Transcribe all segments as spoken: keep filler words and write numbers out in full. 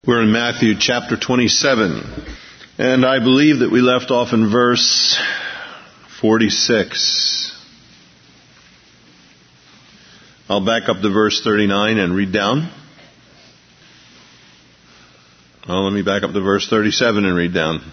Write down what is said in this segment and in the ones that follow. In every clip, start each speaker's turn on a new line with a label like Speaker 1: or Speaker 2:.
Speaker 1: We're in Matthew chapter twenty-seven, and I believe that we left off in verse forty-six. I'll back up to verse thirty-nine and read down. Well, let me back up to verse thirty-seven and read down.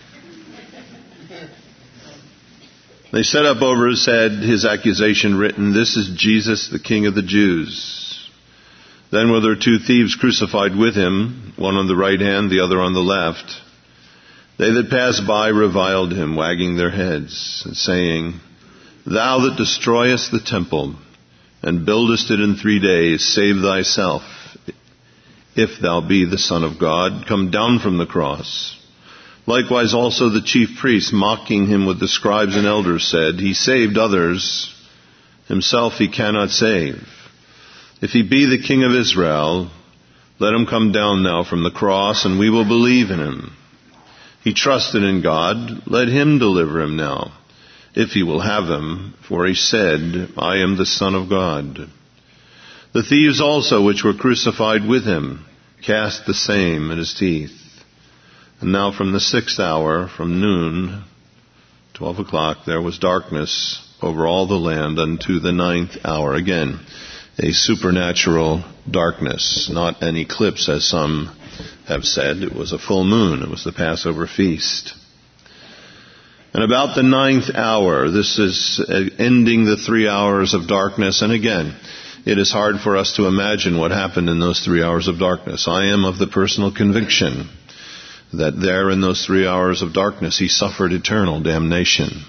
Speaker 1: They set up over his head his accusation written, "This is Jesus, the King of the Jews." Then were there two thieves crucified with him, one on the right hand, the other on the left. They that passed by reviled him, wagging their heads, and saying, "Thou that destroyest the temple, and buildest it in three days, save thyself. If thou be the Son of God, come down from the cross." Likewise also the chief priests, mocking him with the scribes and elders, said, "He saved others, himself he cannot save. If he be the King of Israel, let him come down now from the cross, and we will believe in him. He trusted in God, let him deliver him now, if he will have him, for he said, I am the Son of God." The thieves also, which were crucified with him, cast the same at his teeth. And now from the sixth hour, from noon, twelve o'clock, there was darkness over all the land unto the ninth hour. Again, a supernatural darkness, not an eclipse as some have said. It was a full moon. It was the Passover feast. And about the ninth hour, this is ending the three hours of darkness. And again, it is hard for us to imagine what happened in those three hours of darkness. I am of the personal conviction that there in those three hours of darkness, he suffered eternal damnation.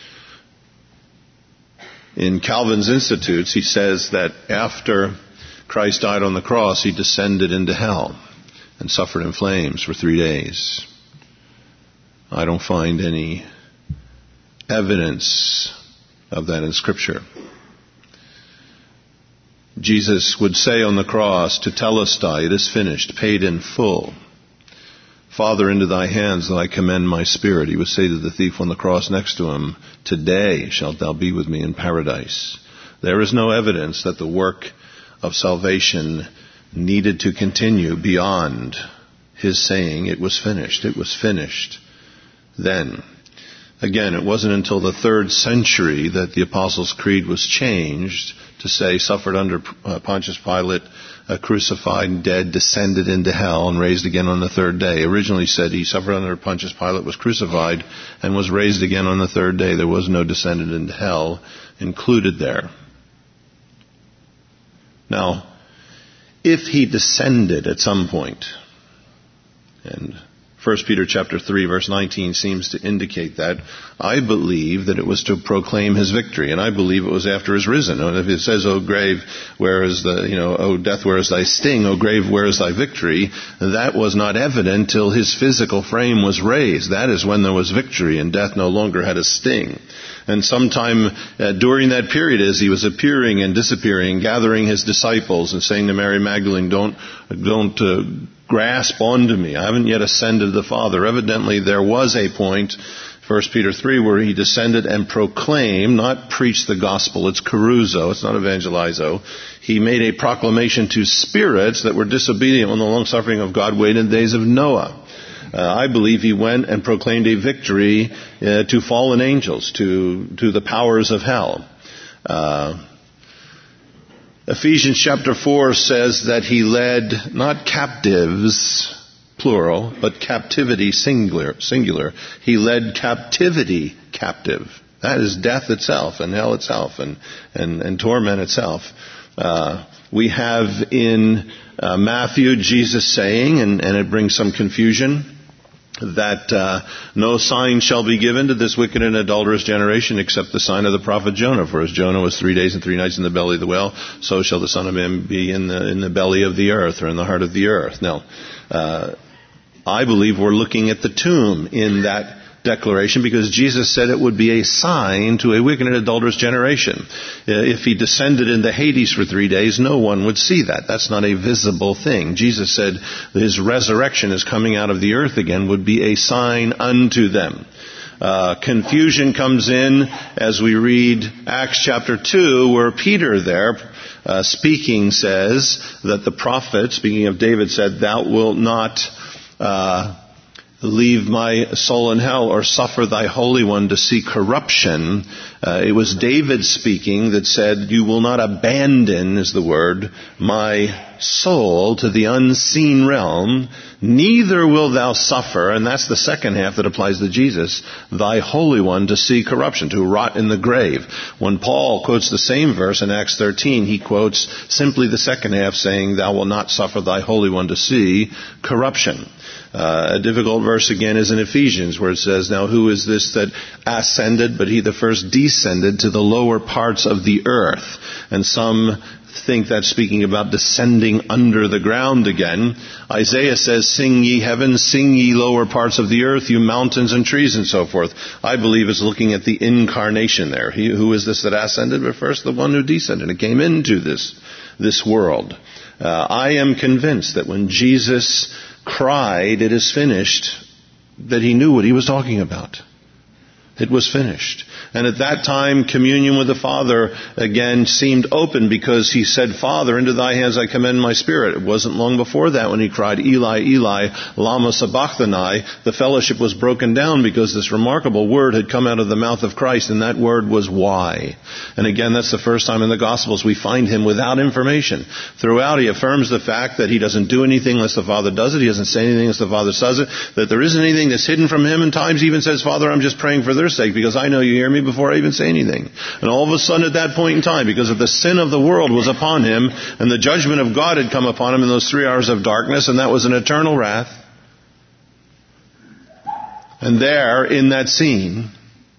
Speaker 1: In Calvin's Institutes, he says that after Christ died on the cross, he descended into hell and suffered in flames for three days. I don't find any evidence of that in Scripture. Jesus would say on the cross, "Tetelestai, it is finished, paid in full. Father, into thy hands that I commend my spirit." He would say to the thief on the cross next to him, "Today shalt thou be with me in paradise." There is no evidence that the work of salvation needed to continue beyond his saying, "It was finished, it was finished." Then, again, it wasn't until the third century that the Apostles' Creed was changed to say, "Suffered under Pontius Pilate, Uh, crucified, dead, descended into hell, and raised again on the third day." Originally said he suffered under Pontius Pilate, was crucified, and was raised again on the third day. There was no descended into hell included there. Now, if he descended at some point, and First Peter chapter three, verse nineteen seems to indicate that, I believe that it was to proclaim his victory, and I believe it was after his risen. And if it says, "O grave, where is the, you know, O death, where is thy sting? O grave, where is thy victory?" that was not evident till his physical frame was raised. That is when there was victory, and death no longer had a sting. And sometime uh, during that period, as he was appearing and disappearing, gathering his disciples and saying to Mary Magdalene, don't, don't uh, grasp onto me. I haven't yet ascended to the Father. Evidently, there was a point, First Peter three, where he descended and proclaimed, not preached the gospel. It's caruso. It's not evangelizo. He made a proclamation to spirits that were disobedient when the long suffering of God waited in the days of Noah. Uh, I believe he went and proclaimed a victory uh, to fallen angels, to to the powers of hell. Uh, Ephesians chapter four says that he led not captives, plural, but captivity, singular. singular. He led captivity captive. That is death itself and hell itself and, and, and torment itself. Uh, we have in uh, Matthew Jesus saying, and, and it brings some confusion, that uh, no sign shall be given to this wicked and adulterous generation except the sign of the prophet Jonah. For as Jonah was three days and three nights in the belly of the whale, so shall the Son of Man be in the in the belly of the earth, or in the heart of the earth. Now, uh, I believe we're looking at the tomb in that declaration, because Jesus said it would be a sign to a wicked and adulterous generation. If he descended into Hades for three days, no one would see that. That's not a visible thing. Jesus said that his resurrection is coming out of the earth again would be a sign unto them. Uh, confusion comes in as we read Acts chapter two, where Peter there uh, speaking says that the prophet, speaking of David, said, "Thou wilt not uh, leave my soul in hell or suffer thy Holy One to see corruption. Uh, it was David speaking that said, you will not abandon, is the word, my soul to the unseen realm, neither will thou suffer, and that's the second half that applies to Jesus, thy Holy One to see corruption, to rot in the grave. When Paul quotes the same verse in Acts thirteen, he quotes simply the second half saying, thou wilt not suffer thy Holy One to see corruption. Uh, a difficult verse again is in Ephesians where it says, now who is this that ascended, but he that first descended to the lower parts of the earth? And some think that's speaking about descending under the ground again. Isaiah says, sing ye heavens, sing ye lower parts of the earth, you mountains and trees and so forth. I believe is looking at the incarnation there. He, who is this that ascended? But first the one who descended and came into this, this world. Uh, I am convinced that when Jesus cried, it is finished, that he knew what he was talking about. It was finished. And at that time, communion with the Father again seemed open because he said, Father, into thy hands I commend my spirit. It wasn't long before that when he cried, Eli, Eli, lama sabachthani. The fellowship was broken down because this remarkable word had come out of the mouth of Christ, and that word was why. And again, that's the first time in the Gospels we find him without information. Throughout, he affirms the fact that he doesn't do anything unless the Father does it. He doesn't say anything unless the Father says it. That there isn't anything that's hidden from him. And times he even says, Father, I'm just praying for their sake because I know you hear me before I even say anything. And all of a sudden at that point in time, because of the sin of the world was upon him, and the judgment of God had come upon him in those three hours of darkness, and that was an eternal wrath. And there, in that scene,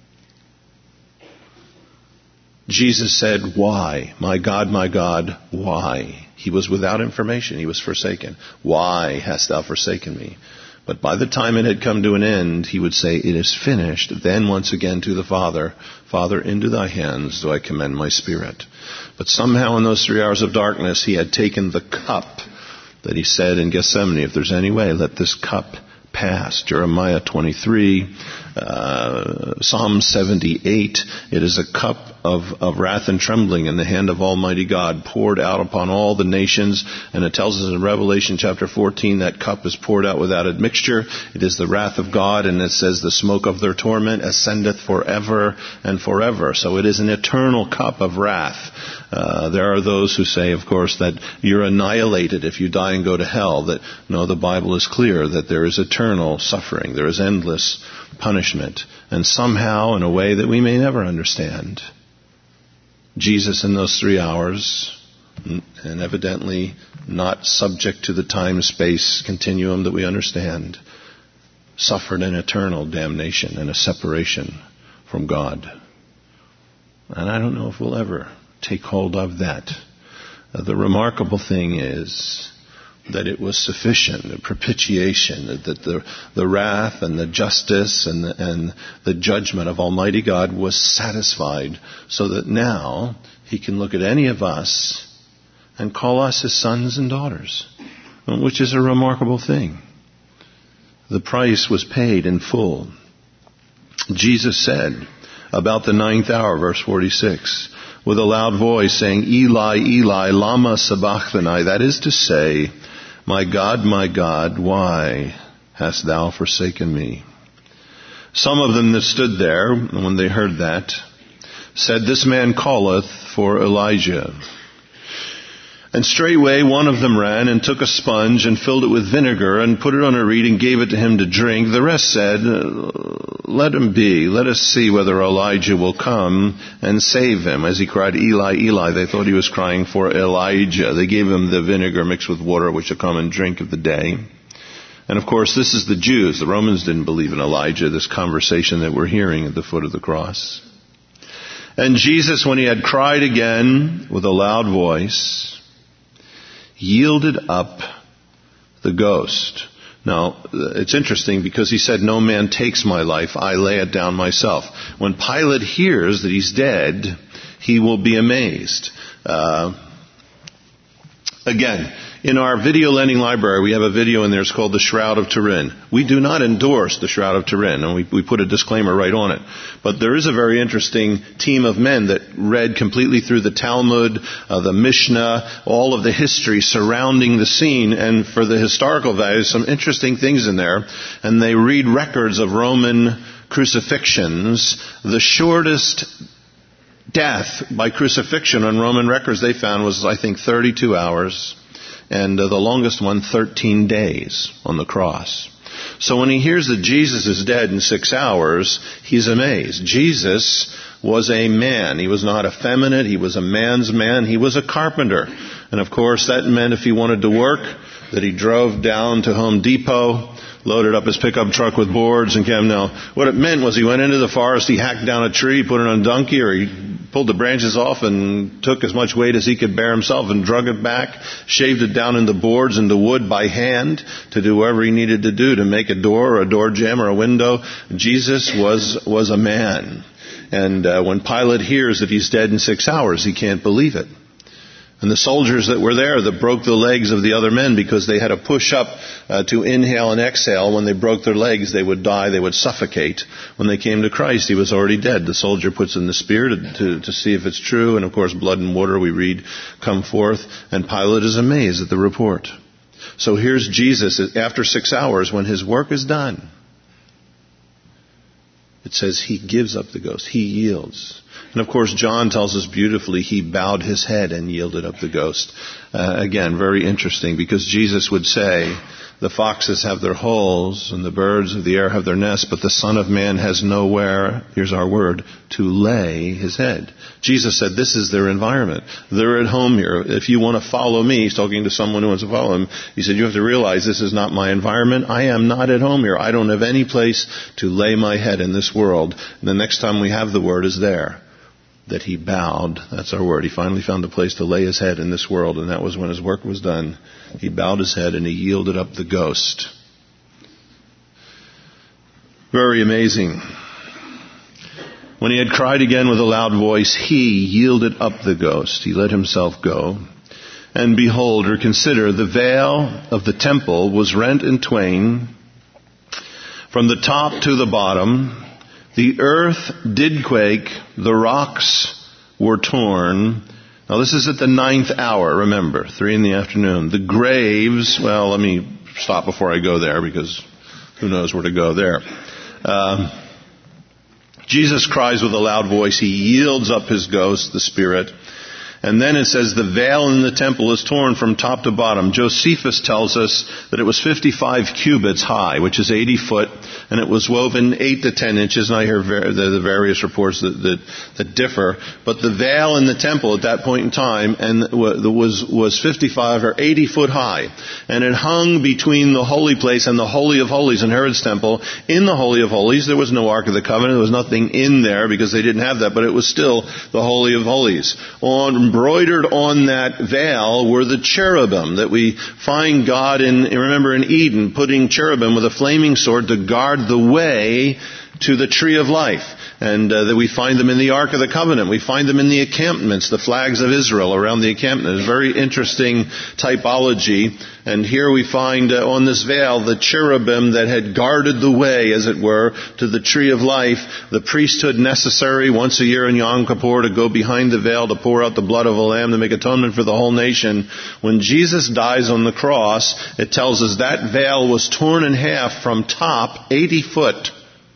Speaker 1: Jesus said, why? My God, my God, why? He was without information. He was forsaken. Why hast thou forsaken me? But by the time it had come to an end, he would say, it is finished. Then once again to the Father, Father, into thy hands do I commend my spirit. But somehow in those three hours of darkness, he had taken the cup that he said in Gethsemane, if there's any way, let this cup pass. Jeremiah twenty-three, uh, Psalm seventy-eight. It is a cup of, of wrath and trembling in the hand of Almighty God, poured out upon all the nations. And it tells us in Revelation chapter fourteen, that cup is poured out without admixture. It is the wrath of God, and it says the smoke of their torment ascendeth forever and forever. So it is an eternal cup of wrath. Uh, there are those who say, of course, that you're annihilated if you die and go to hell. That no, the Bible is clear that there is eternal suffering. There is endless punishment. And somehow, in a way that we may never understand, Jesus in those three hours, and evidently not subject to the time-space continuum that we understand, suffered an eternal damnation and a separation from God. And I don't know if we'll ever take hold of that. Uh, the remarkable thing is that it was sufficient, the propitiation, that the, the wrath and the justice and the, and the judgment of Almighty God was satisfied, so that now he can look at any of us and call us his sons and daughters, which is a remarkable thing. The price was paid in full. Jesus said about the ninth hour, verse forty-six, with a loud voice saying, Eli, Eli, lama sabachthani, that is to say, my God, my God, why hast thou forsaken me? Some of them that stood there, when they heard that, said, this man calleth for Elijah. And straightway one of them ran and took a sponge and filled it with vinegar and put it on a reed and gave it to him to drink. The rest said, let him be. Let us see whether Elijah will come and save him. As he cried, Eli, Eli, they thought he was crying for Elijah. They gave him the vinegar mixed with water, which will come and drink of the day. And of course, this is the Jews. The Romans didn't believe in Elijah, this conversation that we're hearing at the foot of the cross. And Jesus, when he had cried again with a loud voice, yielded up the ghost. Now, it's interesting because he said, no man takes my life, I lay it down myself. When Pilate hears that he's dead, he will be amazed. Uh, Again, in our video lending library, we have a video in there. It's called The Shroud of Turin. We do not endorse the Shroud of Turin, and we, we put a disclaimer right on it. But there is a very interesting team of men that read completely through the Talmud, uh, the Mishnah, all of the history surrounding the scene, and for the historical values, some interesting things in there. And they read records of Roman crucifixions. The shortest death by crucifixion on Roman records they found was, I think, thirty-two hours. And uh, the longest one, thirteen days on the cross. So when he hears that Jesus is dead in six hours, he's amazed. Jesus was a man. He was not effeminate. He was a man's man. He was a carpenter. And of course, that meant if he wanted to work, that he drove down to Home Depot, loaded up his pickup truck with boards and came. Now, what it meant was he went into the forest, he hacked down a tree, put it on a donkey, or he pulled the branches off and took as much weight as he could bear himself and drug it back, shaved it down into boards, into wood by hand to do whatever he needed to do to make a door or a door jamb or a window. Jesus was, was a man. And uh, when Pilate hears that he's dead in six hours, he can't believe it. And the soldiers that were there that broke the legs of the other men because they had to push up uh, to inhale and exhale. When they broke their legs, they would die, they would suffocate. When they came to Christ, he was already dead. The soldier puts in the spear to, to, to see if it's true. And of course, blood and water, we read, come forth. And Pilate is amazed at the report. So here's Jesus after six hours when his work is done. It says he gives up the ghost. He yields. And of course, John tells us beautifully, he bowed his head and yielded up the ghost. Uh, again, very interesting, because Jesus would say, the foxes have their holes and the birds of the air have their nests, but the Son of Man has nowhere, here's our word, to lay his head. Jesus said this is their environment. They're at home here. If you want to follow me, he's talking to someone who wants to follow him, he said, you have to realize this is not my environment. I am not at home here. I don't have any place to lay my head in this world. And the next time we have the word is there. That he bowed, that's our word. He finally found a place to lay his head in this world, and that was when his work was done. He bowed his head and he yielded up the ghost. Very amazing. When he had cried again with a loud voice, he yielded up the ghost. He let himself go. And behold, or consider, the veil of the temple was rent in twain from the top to the bottom. The earth did quake, the rocks were torn. Now this is at the ninth hour, remember, three in the afternoon. The graves, well, let me stop before I go there, because who knows where to go there. Uh, Jesus cries with a loud voice. He yields up his ghost, the spirit. And then it says the veil in the temple is torn from top to bottom. Josephus tells us that it was fifty-five cubits high, which is eighty foot, and it was woven eight to ten inches. And I hear ver- the, the various reports that, that, that differ. But the veil in the temple at that point in time and was, was fifty-five or eighty foot high. And it hung between the holy place and the Holy of Holies in Herod's temple. In the Holy of Holies, there was no Ark of the Covenant. There was nothing in there because they didn't have that, but it was still the Holy of Holies. On Embroidered on that veil were the cherubim that we find God in, remember in Eden, putting cherubim with a flaming sword to guard the way to the tree of life. And uh, that we find them in the Ark of the Covenant. We find them in the encampments, the flags of Israel around the encampment. It's a very interesting typology. And here we find uh, on this veil the cherubim that had guarded the way, as it were, to the tree of life. The priesthood necessary once a year in Yom Kippur to go behind the veil to pour out the blood of a lamb to make atonement for the whole nation. When Jesus dies on the cross, it tells us that veil was torn in half from top, eighty foot.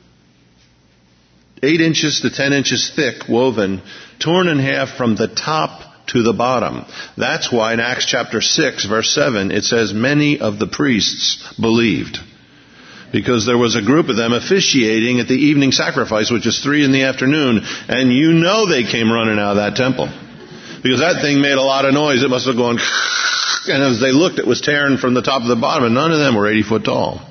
Speaker 1: Eight inches to ten inches thick, woven, torn in half from the top to the bottom. That's why in Acts chapter six, verse seven, it says, many of the priests believed. Because there was a group of them officiating at the evening sacrifice, which is three in the afternoon, and you know they came running out of that temple. Because that thing made a lot of noise. It must have gone, and as they looked, it was tearing from the top to the bottom, and none of them were eighty foot tall.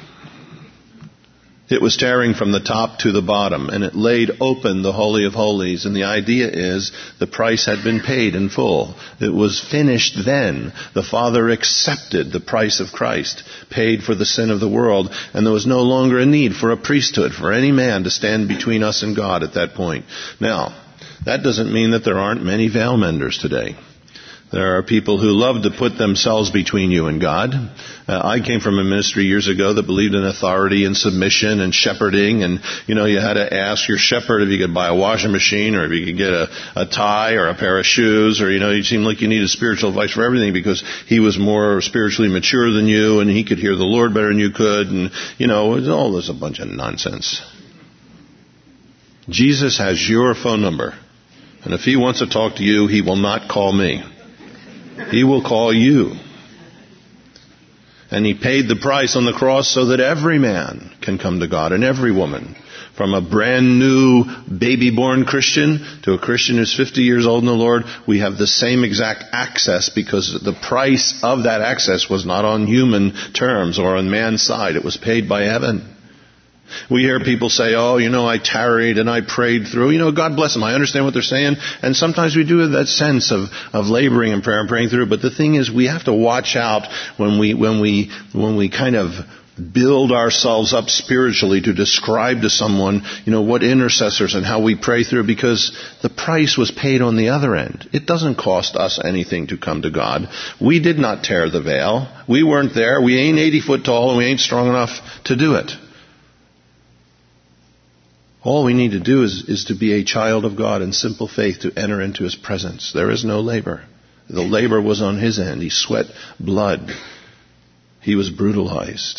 Speaker 1: It was tearing from the top to the bottom, and it laid open the Holy of Holies. And the idea is the price had been paid in full. It was finished then. The Father accepted the price of Christ, paid for the sin of the world, and there was no longer a need for a priesthood, for any man to stand between us and God at that point. Now, that doesn't mean that there aren't many veil menders today. There are people who love to put themselves between you and God. Uh, I came from a ministry years ago that believed in authority and submission and shepherding. And, you know, you had to ask your shepherd if you could buy a washing machine or if you could get a, a tie or a pair of shoes. Or, you know, you seemed like you needed spiritual advice for everything because he was more spiritually mature than you and he could hear the Lord better than you could. And, you know, it was all this a bunch of nonsense. Jesus has your phone number. And if he wants to talk to you, he will not call me. He will call you. And he paid the price on the cross so that every man can come to God and every woman. From a brand new baby-born Christian to a Christian who's fifty years old in the Lord, we have the same exact access because the price of that access was not on human terms or on man's side. It was paid by heaven. We hear people say, oh, you know, I tarried and I prayed through. You know, God bless them. I understand what they're saying. And sometimes we do have that sense of, of laboring in prayer and praying through. But the thing is, we have to watch out when we, when we, when we kind of build ourselves up spiritually to describe to someone, you know, what intercessors and how we pray through, because the price was paid on the other end. It doesn't cost us anything to come to God. We did not tear the veil. We weren't there. We ain't eighty foot tall and we ain't strong enough to do it. All we need to do is, is to be a child of God in simple faith to enter into His presence. There is no labor. The labor was on His end. He sweat blood. He was brutalized.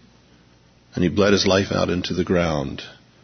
Speaker 1: And He bled His life out into the ground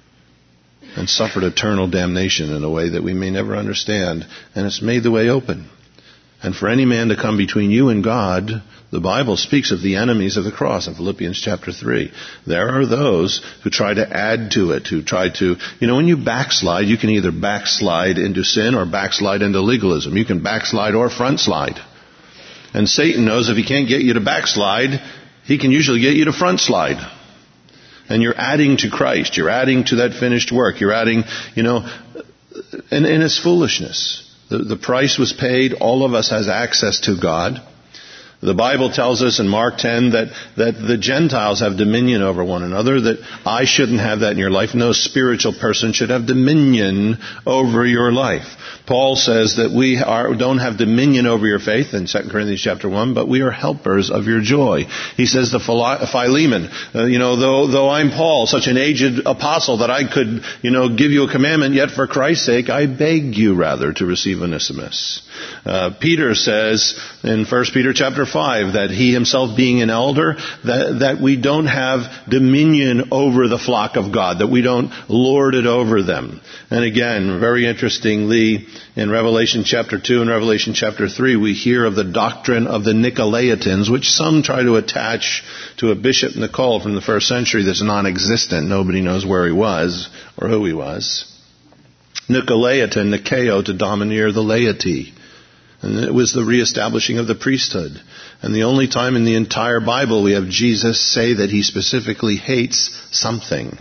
Speaker 1: and suffered eternal damnation in a way that we may never understand. And it's made the way open. And for any man to come between you and God, the Bible speaks of the enemies of the cross in Philippians chapter three. There are those who try to add to it, who try to, you know, when you backslide, you can either backslide into sin or backslide into legalism. You can backslide or front slide. And Satan knows if he can't get you to backslide, he can usually get you to front slide. And you're adding to Christ. You're adding to that finished work. You're adding, you know, and, and it's foolishness. The, the price was paid. All of us has access to God. The Bible tells us in Mark ten that, that the Gentiles have dominion over one another, that I shouldn't have that in your life. No spiritual person should have dominion over your life. Paul says that we are, don't have dominion over your faith in Second Corinthians chapter one, but we are helpers of your joy. He says to Philemon, uh, you know, though, though I'm Paul, such an aged apostle that I could, you know, give you a commandment, yet for Christ's sake, I beg you rather to receive Onesimus. Uh, Peter says in First Peter chapter five that he himself being an elder, that, that we don't have dominion over the flock of God, that we don't lord it over them. And again, very interestingly, in Revelation chapter two and Revelation chapter three, we hear of the doctrine of the Nicolaitans, which some try to attach to a bishop Nicole from the first century that's non-existent. Nobody knows where he was or who he was. Nicolaitan, Nikeo, to domineer the laity. And it was the reestablishing of the priesthood. And the only time in the entire Bible we have Jesus say that he specifically hates something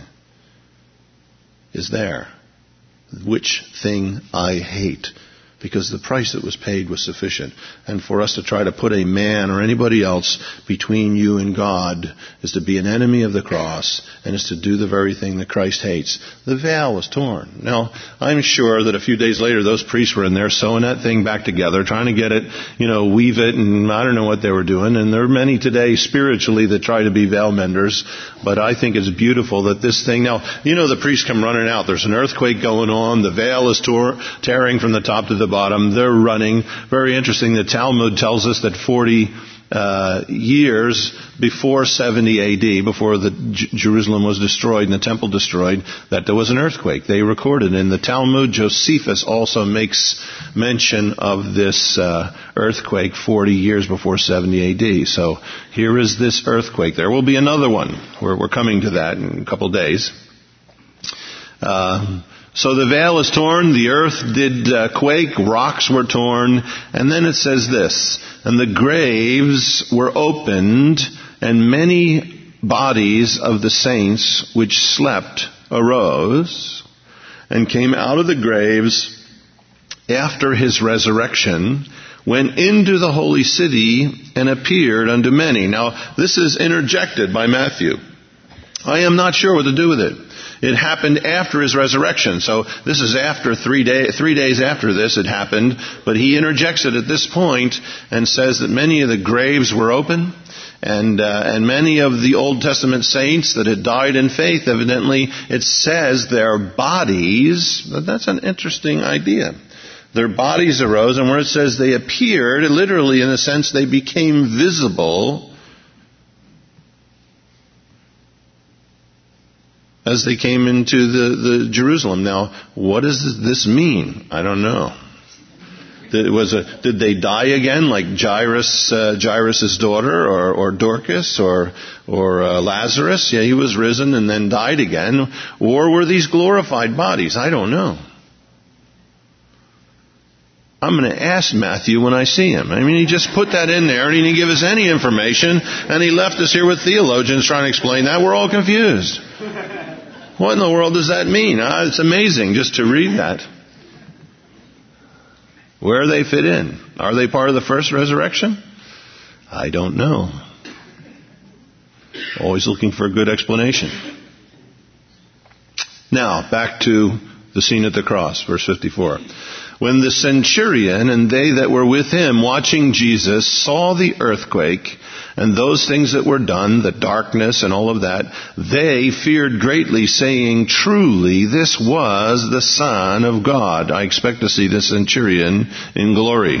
Speaker 1: is there. Which thing I hate. Because the price that was paid was sufficient. And for us to try to put a man or anybody else between you and God is to be an enemy of the cross and is to do the very thing that Christ hates. The veil was torn. Now, I'm sure that a few days later those priests were in there sewing that thing back together, trying to get it, you know, weave it, and I don't know what they were doing. And there are many today spiritually that try to be veil menders. But I think it's beautiful that this thing, now, you know, the priests come running out. There's an earthquake going on. The veil is tore, tearing from the top to the bottom. They're running. Very interesting. The Talmud tells us that forty uh, years before seventy A D, before the J- Jerusalem was destroyed and the temple destroyed, that there was an earthquake. They recorded. In the Talmud, Josephus also makes mention of this uh, earthquake forty years before seventy A D. So here is this earthquake. There will be another one. We're, we're coming to that in a couple days. Uh, So the veil is torn, the earth did uh, quake, rocks were torn, and then it says this, and the graves were opened, and many bodies of the saints which slept arose, and came out of the graves after his resurrection, went into the holy city, and appeared unto many. Now, this is interjected by Matthew. I am not sure what to do with it. It happened after his resurrection. So this is after three, day, three days after this it happened. But he interjects it at this point and says that many of the graves were open. And uh, and many of the Old Testament saints that had died in faith, evidently, it says their bodies, that's an interesting idea. Their bodies arose, and where it says they appeared, literally in a sense they became visible as they came into the, the Jerusalem. Now, what does this mean? I don't know. It was a, did they die again, like Jairus, uh, Jairus' daughter, or, or Dorcas, or or uh, Lazarus? Yeah, he was risen and then died again. Or were these glorified bodies? I don't know. I'm going to ask Matthew when I see him. I mean, he just put that in there, and he didn't give us any information, and he left us here with theologians trying to explain that. We're all confused. What in the world does that mean? Uh, it's amazing just to read that. Where they fit in. Are they part of the first resurrection? I don't know. Always looking for a good explanation. Now, back to the scene at the cross, verse fifty-four. When the centurion and they that were with him watching Jesus saw the earthquake and those things that were done, the darkness and all of that, they feared greatly, saying, truly, this was the Son of God. I expect to see the centurion in glory.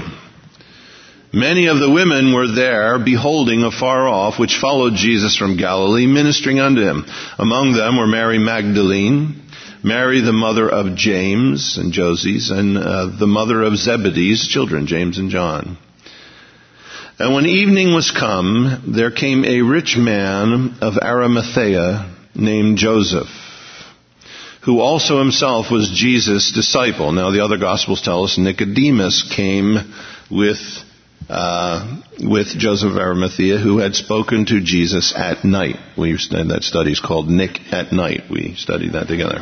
Speaker 1: Many of the women were there, beholding afar off, which followed Jesus from Galilee, ministering unto him. Among them were Mary Magdalene, Mary the mother of James and Joses, and uh, the mother of Zebedee's children, James and John. And when evening was come, there came a rich man of Arimathea named Joseph, who also himself was Jesus' disciple. Now the other Gospels tell us Nicodemus came with uh, with Joseph of Arimathea, who had spoken to Jesus at night. We that study is called Nick at Night. We studied that together.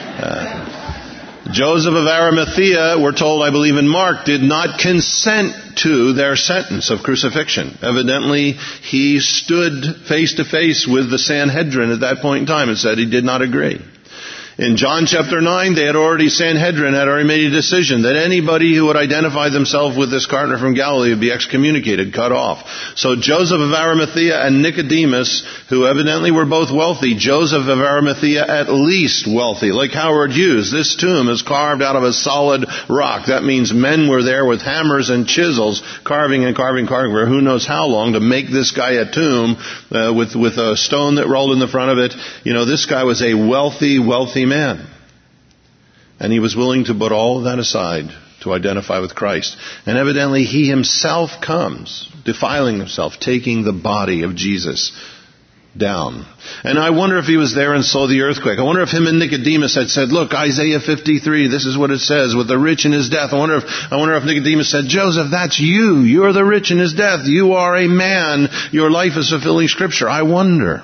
Speaker 1: Uh, Joseph of Arimathea, we're told, I believe in Mark, did not consent to their sentence of crucifixion. Evidently, he stood face to face with the Sanhedrin at that point in time and said he did not agree. In John chapter nine, they had already, Sanhedrin had already made a decision that anybody who would identify themselves with this carpenter from Galilee would be excommunicated, cut off. So Joseph of Arimathea and Nicodemus, who evidently were both wealthy, Joseph of Arimathea at least wealthy, like Howard Hughes. This tomb is carved out of a solid rock. That means men were there with hammers and chisels, carving and carving, carving for who knows how long to make this guy a tomb uh, with, with a stone that rolled in the front of it. You know, this guy was a wealthy, wealthy man. And he was willing to put all of that aside to identify with Christ. And evidently he himself comes, defiling himself, taking the body of Jesus down. And I wonder if he was there and saw the earthquake. I wonder if him and Nicodemus had said, look, Isaiah fifty-three, this is what it says, with the rich in his death. I wonder if, I wonder if Nicodemus said, Joseph, that's you. You're the rich in his death. You are a man. Your life is fulfilling Scripture. I wonder.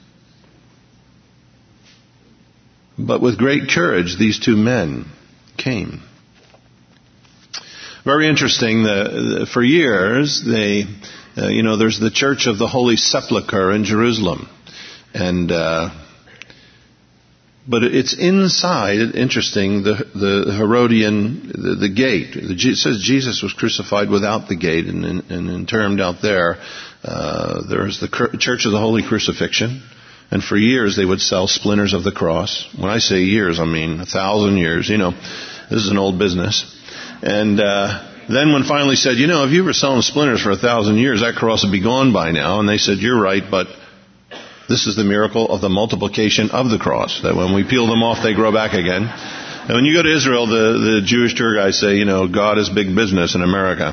Speaker 1: But with great courage, these two men came. Very interesting. The, the, for years, they, uh, you know, there's the Church of the Holy Sepulchre in Jerusalem, and uh, but it's inside. Interesting. The the Herodian the, the gate. The, it says Jesus was crucified without the gate and, and, and interred out there. Uh, there's the Church of the Holy Crucifixion. And for years they would sell splinters of the cross. When I say years, I mean a thousand years. You know, this is an old business. And uh, then when finally said, you know, if you were selling splinters for a thousand years, that cross would be gone by now. And they said, you're right, but this is the miracle of the multiplication of the cross. That when we peel them off, they grow back again. And when you go to Israel, the, the Jewish tour guys say, you know, God is big business in America.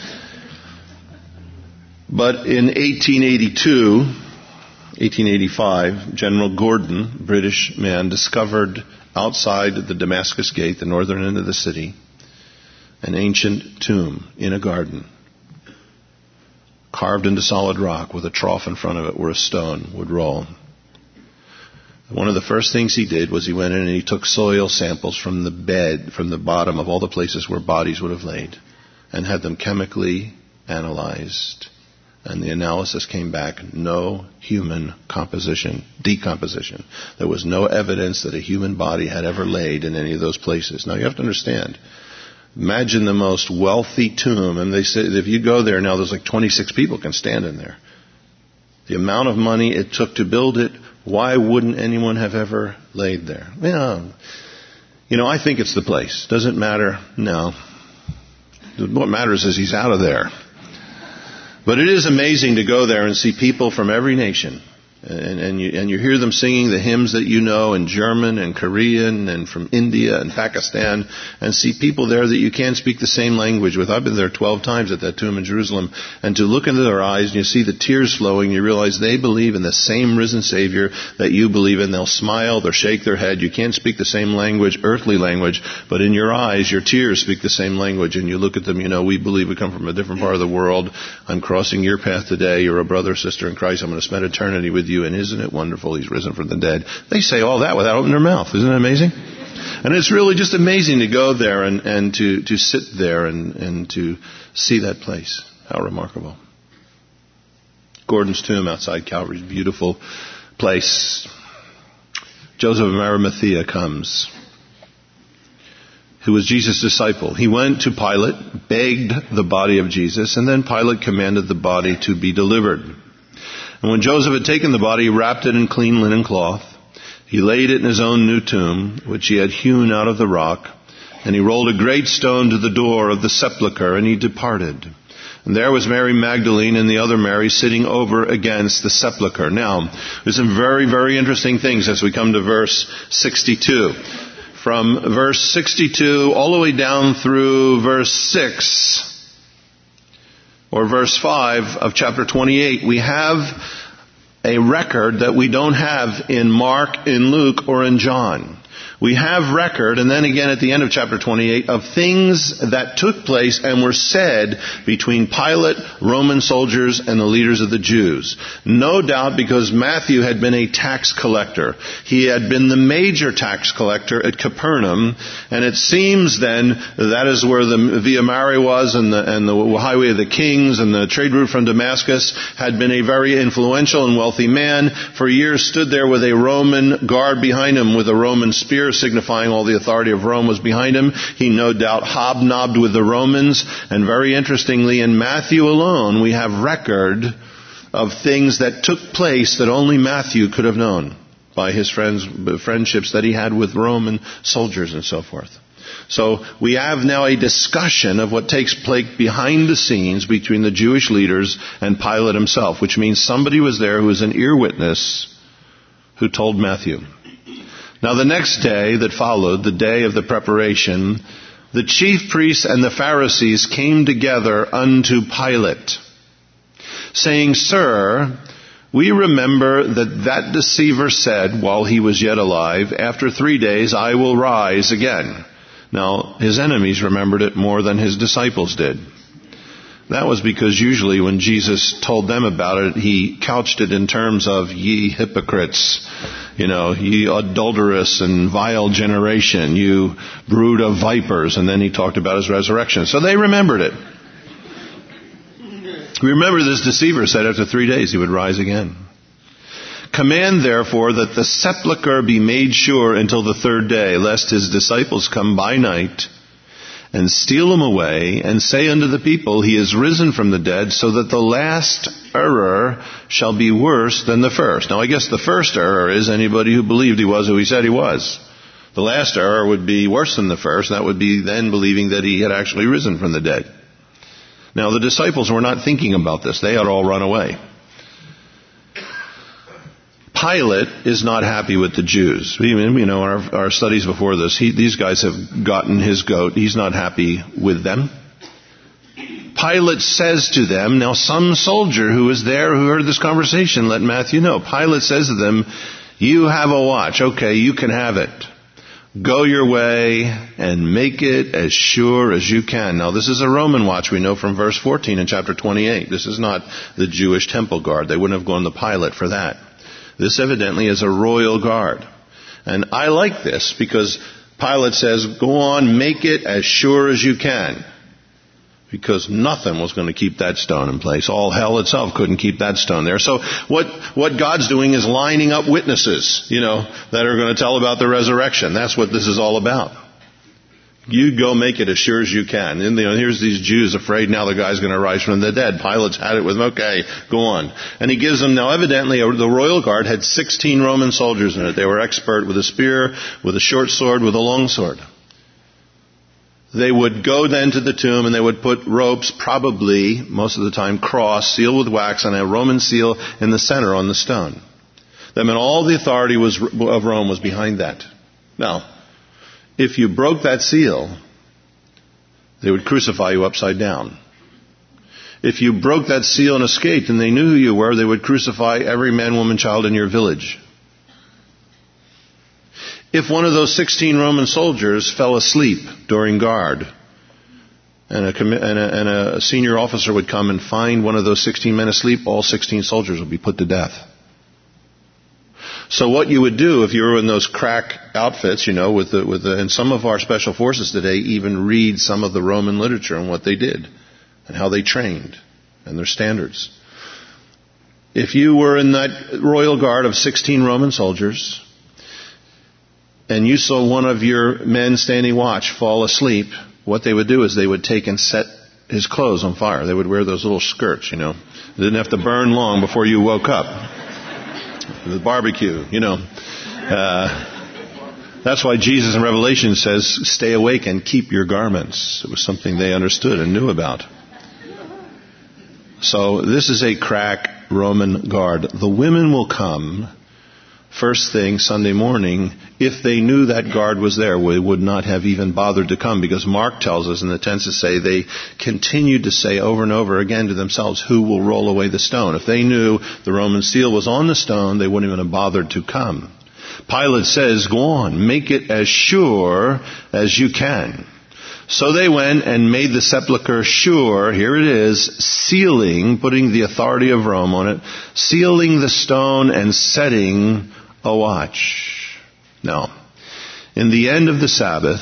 Speaker 1: But in eighteen eighty-two... eighteen eighty-five, General Gordon, British man, discovered outside the Damascus Gate, the northern end of the city, an ancient tomb in a garden, carved into solid rock with a trough in front of it where a stone would roll. One of the first things he did was he went in and he took soil samples from the bed, from the bottom of all the places where bodies would have laid, and had them chemically analyzed. And the analysis came back, no human composition, decomposition. There was no evidence that a human body had ever laid in any of those places. Now you have to understand, imagine the most wealthy tomb, and they say if you go there now, there's like twenty-six people can stand in there. The amount of money it took to build it, why wouldn't anyone have ever laid there? You know, you know, I think it's the place. Does it matter? No. What matters is he's out of there. But it is amazing to go there and see people from every nation. And, and, you, and you hear them singing the hymns that you know in German and Korean and from India and Pakistan, and see people there that you can't speak the same language with. I've been there twelve times at that tomb in Jerusalem, and to look into their eyes and you see the tears flowing, you realize they believe in the same risen Savior that you believe in. They'll smile, they'll shake their head. You can't speak the same language, earthly language, but in your eyes, your tears speak the same language, and you look at them, you know, we believe we come from a different part of the world. I'm crossing your path today. You're a brother or sister in Christ. I'm going to spend eternity with you. You, and isn't it wonderful? He's risen from the dead. They say all that without opening their mouth. Isn't it amazing? And it's really just amazing to go there and, and to, to sit there and, and to see that place. How remarkable. Gordon's tomb outside Calvary's beautiful place. Joseph of Arimathea comes, who was Jesus' disciple. He went to Pilate, begged the body of Jesus, and then Pilate commanded the body to be delivered. And when Joseph had taken the body, he wrapped it in clean linen cloth. He laid it in his own new tomb, which he had hewn out of the rock. And he rolled a great stone to the door of the sepulchre, and he departed. And there was Mary Magdalene and the other Mary sitting over against the sepulchre. Now, there's some very, very interesting things as we come to verse sixty-two. From verse sixty-two all the way down through verse six, or verse five of chapter twenty-eight, we have a record that we don't have in Mark, in Luke, or in John. We have record, and then again at the end of chapter twenty-eight, of things that took place and were said between Pilate, Roman soldiers, and the leaders of the Jews. No doubt because Matthew had been a tax collector. He had been the major tax collector at Capernaum, and it seems then that is where the Via Mari was, and the, and the Highway of the Kings, and the trade route from Damascus. Had been a very influential and wealthy man. For years stood there with a Roman guard behind him with a Roman spear, signifying all the authority of Rome was behind him. He no doubt hobnobbed with the Romans. And very interestingly, in Matthew alone, we have record of things that took place that only Matthew could have known by his friends, friendships that he had with Roman soldiers and so forth. So we have now a discussion of what takes place behind the scenes between the Jewish leaders and Pilate himself, which means somebody was there who was an ear witness who told Matthew. Now the next day that followed, the day of the preparation, the chief priests and the Pharisees came together unto Pilate, saying, Sir, we remember that that deceiver said while he was yet alive, after three days I will rise again. Now, his enemies remembered it more than his disciples did. That was because usually when Jesus told them about it, he couched it in terms of ye hypocrites, you know, ye adulterous and vile generation, you brood of vipers, and then he talked about his resurrection. So they remembered it. Remember, this deceiver said after three days he would rise again. Command therefore that the sepulchre be made sure until the third day, lest his disciples come by night and steal him away, and say unto the people, he is risen from the dead, so that the last error shall be worse than the first. Now I guess the first error is anybody who believed he was who he said he was. The last error would be worse than the first. That would be then believing that he had actually risen from the dead. Now the disciples were not thinking about this. They had all run away. Pilate is not happy with the Jews. Even, you know, our, our studies before this, he, these guys have gotten his goat. He's not happy with them. Pilate says to them, now some soldier who was there who heard this conversation let Matthew know. Pilate says to them, you have a watch. Okay, you can have it. Go your way and make it as sure as you can. Now this is a Roman watch, we know from verse fourteen in chapter twenty-eight. This is not the Jewish temple guard. They wouldn't have gone to Pilate for that. This evidently is a royal guard. And I like this because Pilate says, go on, make it as sure as you can. because nothing was going to keep that stone in place. All hell itself couldn't keep that stone there. So what, what God's doing is lining up witnesses, you know, that are going to tell about the resurrection. That's what this is all about. You go make it as sure as you can. And you know, here's these Jews afraid now the guy's going to rise from the dead. Pilate's had it with them. Okay, go on. And he gives them, now evidently the royal guard had sixteen Roman soldiers in it. They were expert with a spear, with a short sword, with a long sword. They would go then to the tomb and they would put ropes, probably, most of the time, cross, sealed with wax, and a Roman seal in the center on the stone. That meant all the authority was of Rome was behind that. Now, if you broke that seal, they would crucify you upside down. If you broke that seal and escaped and they knew who you were, they would crucify every man, woman, child in your village. If one of those sixteen Roman soldiers fell asleep during guard, and a, and, a, and a senior officer would come and find one of those sixteen men asleep, all sixteen soldiers would be put to death. So what you would do if you were in those crack outfits, you know, with the, with the, and some of our special forces today even read some of the Roman literature and what they did and how they trained and their standards. If you were in that royal guard of sixteen Roman soldiers and you saw one of your men standing watch fall asleep, what they would do is they would take and set his clothes on fire. They would wear those little skirts, you know. They didn't have to burn long before you woke up. The barbecue, you know. Uh, that's why Jesus in Revelation says, stay awake and keep your garments. It was something they understood and knew about. So this is a crack Roman guard. The women will come first thing Sunday morning. If they knew that guard was there, they would not have even bothered to come, because Mark tells us, and the tenses say, they continued to say over and over again to themselves, who will roll away the stone? If they knew the Roman seal was on the stone, they wouldn't even have bothered to come. Pilate says, go on, make it as sure as you can. So they went and made the sepulchre sure, here it is, sealing, putting the authority of Rome on it, sealing the stone and setting a watch. Now, in the end of the Sabbath,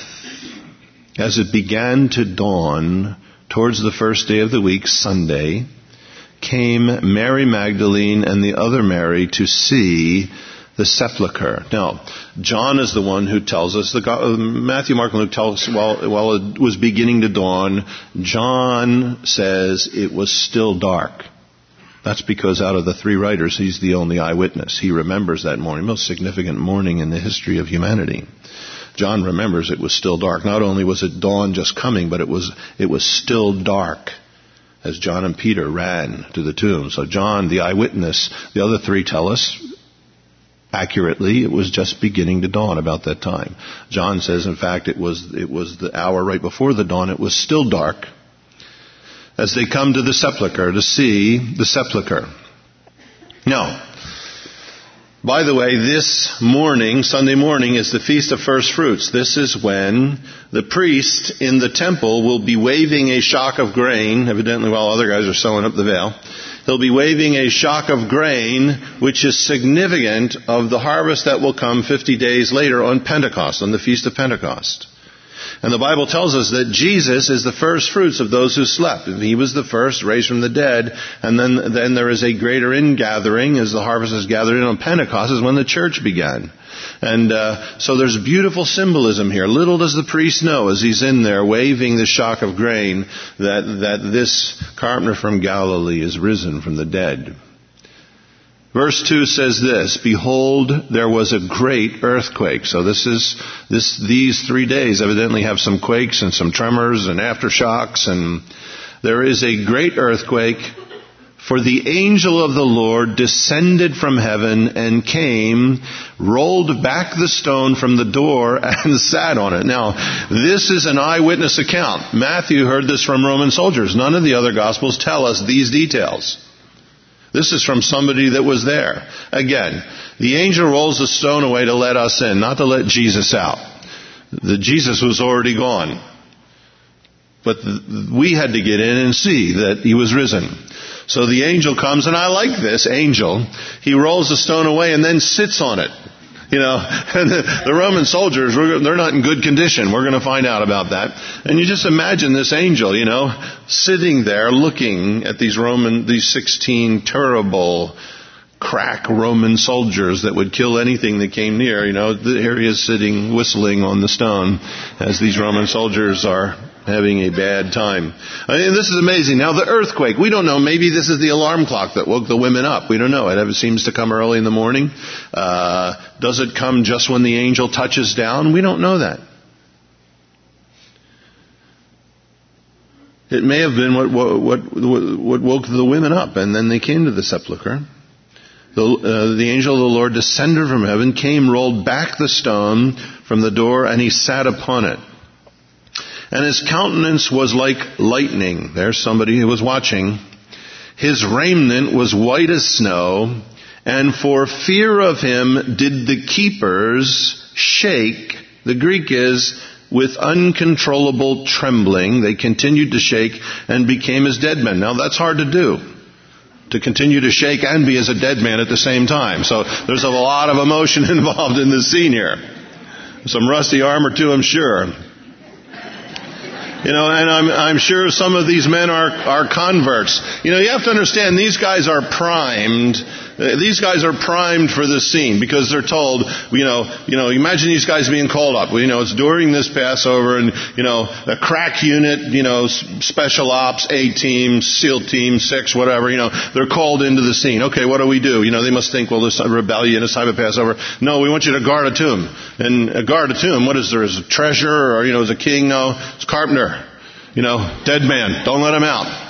Speaker 1: as it began to dawn towards the first day of the week, Sunday, came Mary Magdalene and the other Mary to see the sepulchre. Now, John is the one who tells us, the Matthew, Mark, and Luke tell us while, while it was beginning to dawn, John says it was still dark. That's because out of the three writers, he's the only eyewitness. He remembers that morning, most significant morning in the history of humanity. John remembers it was still dark. Not only was it dawn just coming, but it was it was still dark as John and Peter ran to the tomb. So John, the eyewitness, the other three tell us accurately, it was just beginning to dawn about that time. John says, in fact, it was it was the hour right before the dawn. It was still dark as they come to the sepulchre to see the sepulchre. Now, by the way, this morning, Sunday morning, is the Feast of First Fruits. This is when the priest in the temple will be waving a shock of grain, evidently while other guys are sewing up the veil. He'll be waving a shock of grain, which is significant of the harvest that will come fifty days later on Pentecost, on the Feast of Pentecost. And the Bible tells us that Jesus is the first fruits of those who slept. He was the first, raised from the dead. And then, then there is a greater ingathering as the harvest is gathered in on Pentecost, is when the church began. And uh, so there's beautiful symbolism here. Little does the priest know as he's in there waving the shock of grain that, that this carpenter from Galilee is risen from the dead. Verse two says this, behold, there was a great earthquake. So this is, this, these three days evidently have some quakes and some tremors and aftershocks, and there is a great earthquake, for the angel of the Lord descended from heaven and came, rolled back the stone from the door and sat on it. Now, this is an eyewitness account. Matthew heard this from Roman soldiers. None of the other Gospels tell us these details. This is from somebody that was there. Again, the angel rolls the stone away to let us in, not to let Jesus out. The Jesus was already gone. But the, we had to get in and see that he was risen. So the angel comes, and I like this angel. He rolls the stone away and then sits on it. You know, and the, the Roman soldiers, they're not in good condition. We're going to find out about that. And you just imagine this angel, you know, sitting there looking at these Roman, these sixteen terrible, crack Roman soldiers that would kill anything that came near. You know, here he is sitting, whistling on the stone as these Roman soldiers are having a bad time. I mean, this is amazing. Now, the earthquake, we don't know. Maybe this is the alarm clock that woke the women up. We don't know. It seems to come early in the morning. Uh, does it come just when the angel touches down? We don't know that. It may have been what, what, what, what woke the women up, and then they came to the sepulchre. The, uh, the angel of the Lord descended from heaven, came, rolled back the stone from the door, and he sat upon it. And his countenance was like lightning. There's somebody who was watching. His raiment was white as snow, and for fear of him did the keepers shake. The Greek is with uncontrollable trembling. They continued to shake and became as dead men. Now that's hard to do, to continue to shake and be as a dead man at the same time. So there's a lot of emotion involved in this scene here. Some rusty armor too, I'm sure. You know, and I'm, I'm sure some of these men are, are converts. You know, you have to understand these guys are primed. These guys are primed for this scene because they're told, you know, you know, imagine these guys being called up. You know, it's during this Passover and, you know, a crack unit, you know, special ops, A team, SEAL team, six, whatever, you know, they're called into the scene. Okay, what do we do? You know, they must think, well, this rebellion is time of Passover. No, we want you to guard a tomb. And a guard a tomb, what is there? Is a treasure or, you know, is a king? No, it's carpenter. You know, dead man. Don't let him out.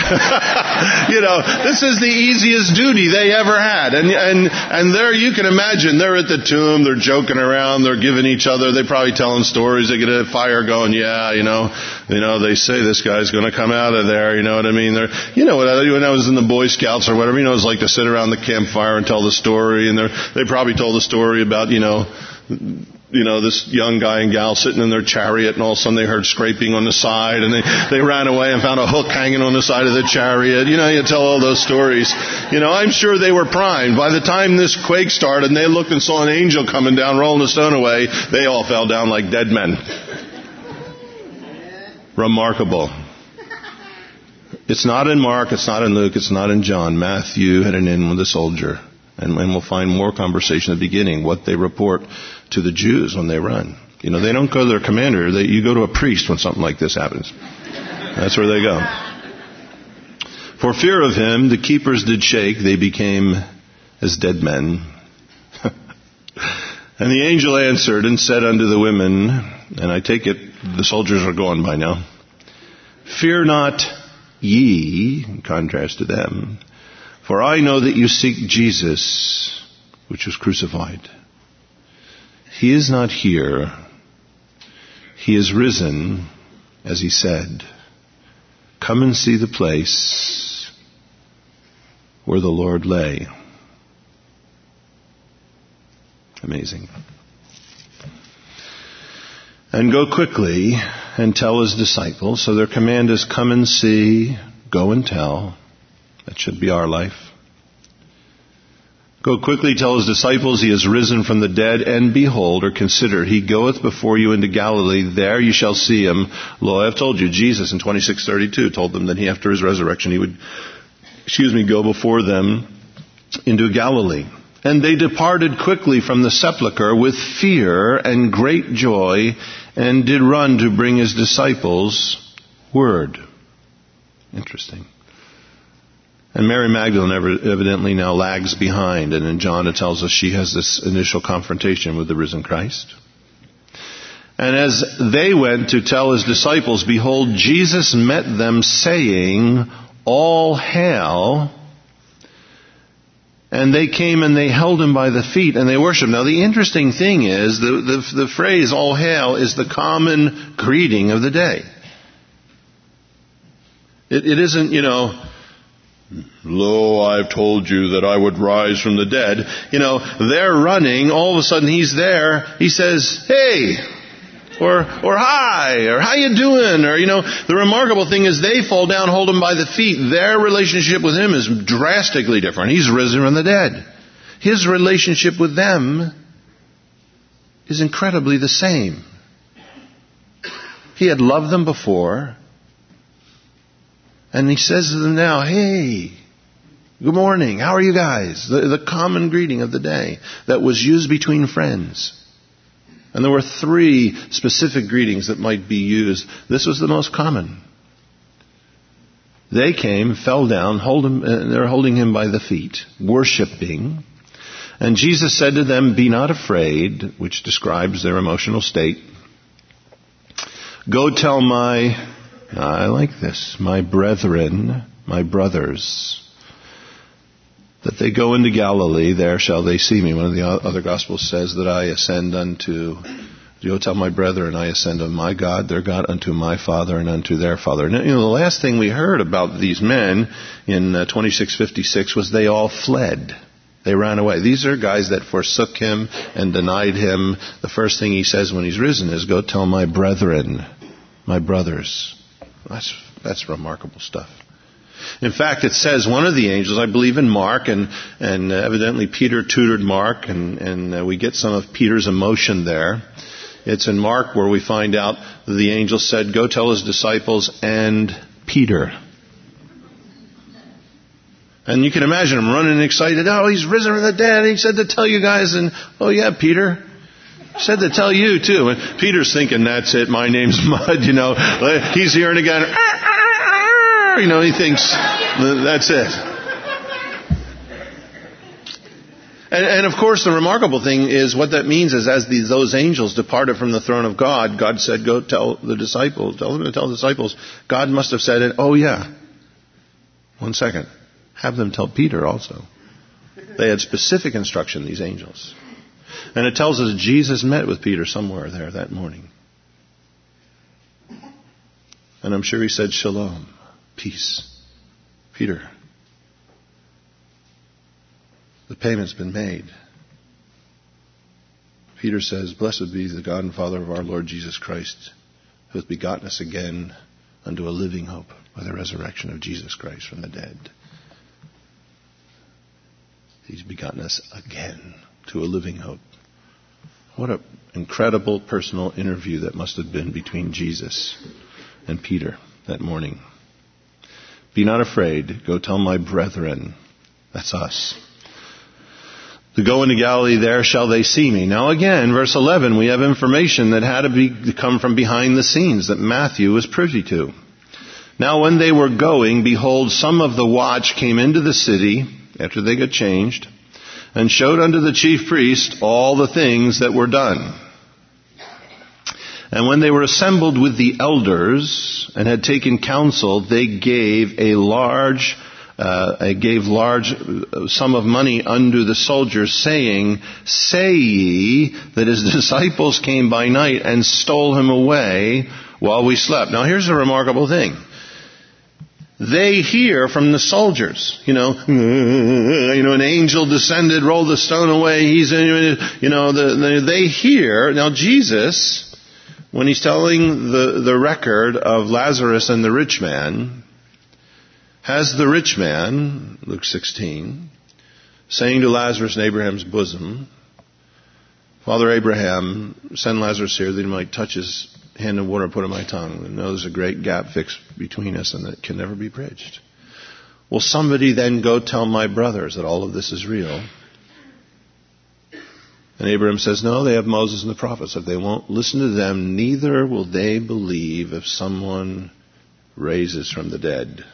Speaker 1: You know, this is the easiest duty they ever had. And, and, and there you can imagine, they're at the tomb, they're joking around, they're giving each other, they're probably telling stories, they get a fire going, yeah, you know, you know, they say this guy's gonna come out of there, you know what I mean? They're, you know, when I was in the Boy Scouts or whatever, you know, it's like to sit around the campfire and tell the story, and they probably told the story about, you know, you know, this young guy and gal sitting in their chariot, and all of a sudden they heard scraping on the side, and they, they ran away and found a hook hanging on the side of the chariot. You know, you tell all those stories. You know, I'm sure they were primed. By the time this quake started and they looked and saw an angel coming down, rolling the stone away, they all fell down like dead men. Remarkable. It's not in Mark, it's not in Luke, it's not in John. Matthew had an in with a soldier. And, and we'll find more conversation at the beginning, what they report to the Jews when they run. You know, they don't go to their commander. They, you go to a priest when something like this happens. That's where they go. For fear of him, the keepers did shake. They became as dead men. And the angel answered and said unto the women, and I take it the soldiers are gone by now, fear not ye, in contrast to them, for I know that you seek Jesus, which was crucified. He is not here. He is risen, as he said. Come and see the place where the Lord lay. Amazing. And go quickly and tell his disciples. So their command is come and see, go and tell. That should be our life. Go quickly, tell his disciples, he is risen from the dead, and behold, or consider, he goeth before you into Galilee, there you shall see him. Lo, I have told you, Jesus in twenty-six thirty-two told them that he, after his resurrection, he would, excuse me, go before them into Galilee. And they departed quickly from the sepulchre with fear and great joy, and did run to bring his disciples word. Interesting. And Mary Magdalene evidently now lags behind. And in John it tells us she has this initial confrontation with the risen Christ. And as they went to tell his disciples, behold, Jesus met them saying, all hail. And they came and they held him by the feet and they worshiped. Now the interesting thing is, the, the, the phrase all hail is the common greeting of the day. It, it isn't, you know, lo, I've told you that I would rise from the dead. You know, they're running. All of a sudden he's there. He says, hey, or, or hi, or how you doing? Or, you know, the remarkable thing is they fall down, hold him by the feet. Their relationship with him is drastically different. He's risen from the dead. His relationship with them is incredibly the same. He had loved them before, and he says to them now, hey, good morning, how are you guys? The, the common greeting of the day that was used between friends. And there were three specific greetings that might be used. This was the most common. They came, fell down, hold him, uh, they're holding him by the feet, worshiping. And Jesus said to them, be not afraid, which describes their emotional state. Go tell my, I like this, my brethren, my brothers, that they go into Galilee, there shall they see me. One of the other Gospels says that I ascend unto, go tell my brethren, I ascend unto my God, their God, unto my Father, and unto their Father. And you know, the last thing we heard about these men in uh, twenty-six fifty-six was they all fled. They ran away. These are guys that forsook him and denied him. The first thing he says when he's risen is, go tell my brethren, my brothers. That's, that's remarkable stuff. In fact, it says one of the angels, I believe in Mark, and, and evidently Peter tutored Mark, and, and uh, we get some of Peter's emotion there. It's in Mark where we find out that the angel said, go tell his disciples and Peter. And you can imagine him running excited. Oh, he's risen from the dead. He said to tell you guys. And, oh yeah, Peter. He said to tell you too. And Peter's thinking, that's it. My name's Mud. You know, he's hearing again. You know, he thinks that's it. And, and of course, the remarkable thing is what that means is as these, those angels departed from the throne of God, God said, go tell the disciples, tell them to tell the disciples. God must have said it. Oh yeah. One second. Have them tell Peter also. They had specific instruction, these angels. And it tells us Jesus met with Peter somewhere there that morning. And I'm sure he said, shalom, peace. Peter, the payment's been made. Peter says, blessed be the God and Father of our Lord Jesus Christ, who hath begotten us again unto a living hope by the resurrection of Jesus Christ from the dead. He's begotten us again to a living hope. What an incredible personal interview that must have been between Jesus and Peter that morning. Be not afraid. Go tell my brethren. That's us. To go into Galilee, there shall they see me. Now again, verse eleven, we have information that had to be, come from behind the scenes that Matthew was privy to. Now when they were going, behold, some of the watch came into the city, after they got changed, and showed unto the chief priest all the things that were done. And when they were assembled with the elders and had taken counsel, they gave a large, uh, they gave large sum of money unto the soldiers, saying, say ye that his disciples came by night and stole him away while we slept. Now here's a remarkable thing. They hear from the soldiers, you know, you know, an angel descended, rolled the stone away. He's, you know, the, the, they hear. Now Jesus, when he's telling the, the record of Lazarus and the rich man, has the rich man, Luke sixteen, saying to Lazarus in Abraham's bosom, Father Abraham, send Lazarus here that he might touch his hand in water and put in my tongue. And know there's a great gap fixed between us and that can never be bridged. Will somebody then go tell my brothers that all of this is real? And Abraham says, no, they have Moses and the prophets. If they won't listen to them, neither will they believe if someone raises from the dead.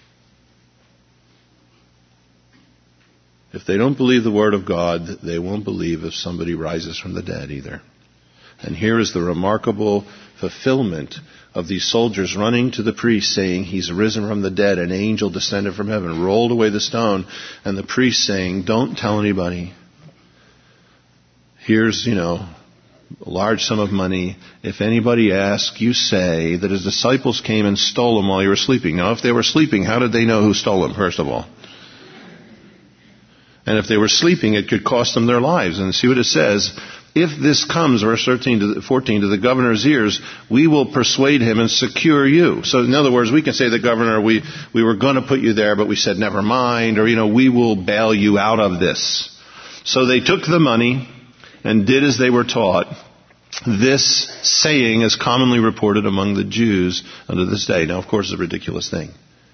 Speaker 1: If they don't believe the word of God, they won't believe if somebody rises from the dead either. And here is the remarkable fulfillment of these soldiers running to the priest saying, he's risen from the dead. An angel descended from heaven, rolled away the stone. And the priest saying, don't tell anybody. Here's, you know, a large sum of money. If anybody asks, you say that his disciples came and stole him while you were sleeping. Now, if they were sleeping, how did they know who stole him, first of all? And if they were sleeping, it could cost them their lives. And see what it says. If this comes, verse thirteen to fourteen, to the governor's ears, we will persuade him and secure you. So in other words, we can say to the governor, we, we were going to put you there, but we said never mind. Or, you know, we will bail you out of this. So they took the money and did as they were taught. This saying is commonly reported among the Jews unto this day. Now, of course, it's a ridiculous thing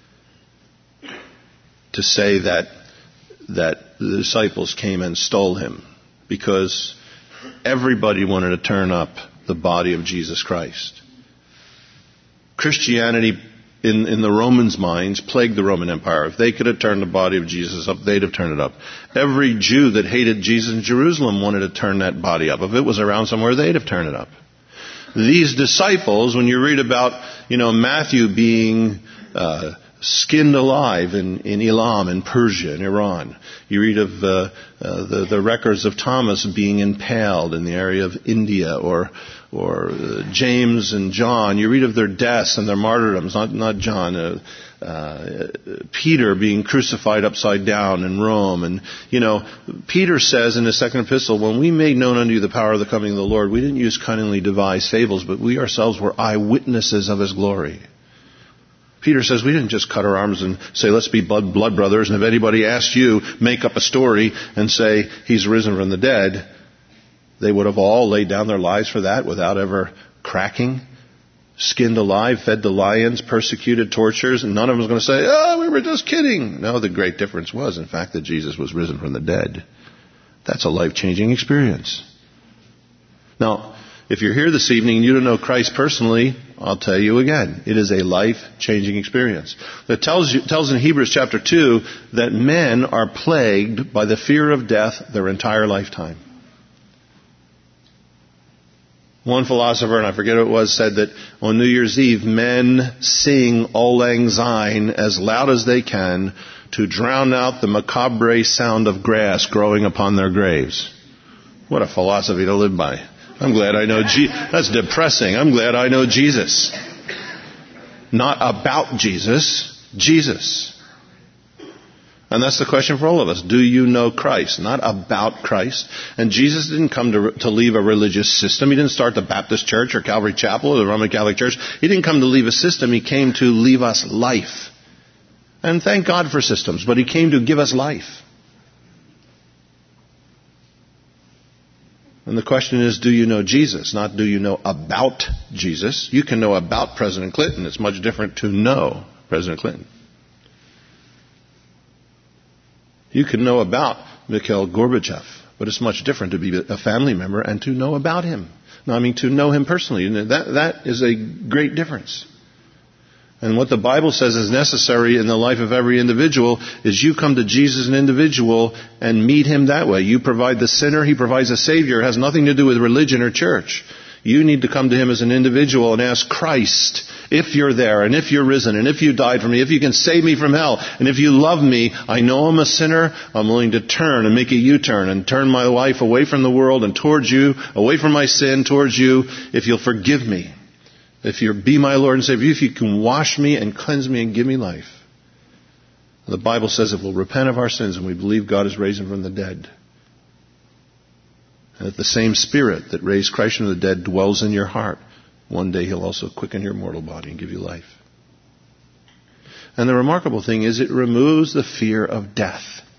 Speaker 1: to say that that the disciples came and stole him, because everybody wanted to turn up the body of Jesus Christ. Christianity, in, in the Romans' minds, plagued the Roman Empire. If they could have turned the body of Jesus up, they'd have turned it up. Every Jew that hated Jesus in Jerusalem wanted to turn that body up. If it was around somewhere, they'd have turned it up. These disciples, when you read about, you know, Matthew being uh, skinned alive in, in Elam, in Persia, in Iran. You read of uh, uh, the, the records of Thomas being impaled in the area of India, or or uh, James and John. You read of their deaths and their martyrdoms, not not John. Uh, uh, Peter being crucified upside down in Rome. And, you know, Peter says in his second epistle, when we made known unto you the power of the coming of the Lord, we didn't use cunningly devised fables, but we ourselves were eyewitnesses of his glory. Peter says we didn't just cut our arms and say, let's be blood, blood brothers, and if anybody asked you, make up a story and say he's risen from the dead. They would have all laid down their lives for that without ever cracking, skinned alive, fed to lions, persecuted, tortures, and none of them was going to say, oh, we were just kidding. No, the great difference was, in fact, that Jesus was risen from the dead. That's a life-changing experience. Now, if you're here this evening and you don't know Christ personally, I'll tell you again, it is a life-changing experience. It tells you, tells in Hebrews chapter two that men are plagued by the fear of death their entire lifetime. One philosopher, and I forget what it was, said that on New Year's Eve, men sing Auld Lang Syne as loud as they can to drown out the macabre sound of grass growing upon their graves. What a philosophy to live by. I'm glad I know Jesus. That's depressing. I'm glad I know Jesus. Not about Jesus, Jesus. And that's the question for all of us. Do you know Christ? Not about Christ. And Jesus didn't come to, to leave a religious system. He didn't start the Baptist Church or Calvary Chapel or the Roman Catholic Church. He didn't come to leave a system. He came to leave us life. And thank God for systems, but He came to give us life. And the question is, do you know Jesus? Not do you know about Jesus. You can know about President Clinton. It's much different to know President Clinton. You can know about Mikhail Gorbachev, but it's much different to be a family member and to know about him. No, I mean to know him personally. And that, that is a great difference. And what the Bible says is necessary in the life of every individual is you come to Jesus as an individual and meet Him that way. You provide the sinner, He provides a Savior. It has nothing to do with religion or church. You need to come to Him as an individual and ask Christ, if you're there, and if you're risen, and if you died for me, if you can save me from hell, and if you love me, I know I'm a sinner, I'm willing to turn and make a U-turn and turn my life away from the world and towards you, away from my sin, towards you, if you'll forgive me. If you'll be my Lord and Savior, if you can wash me and cleanse me and give me life. The Bible says if we'll repent of our sins and we believe God is raised Him from the dead, and that the same Spirit that raised Christ from the dead dwells in your heart, one day He'll also quicken your mortal body and give you life. And the remarkable thing is it removes the fear of death.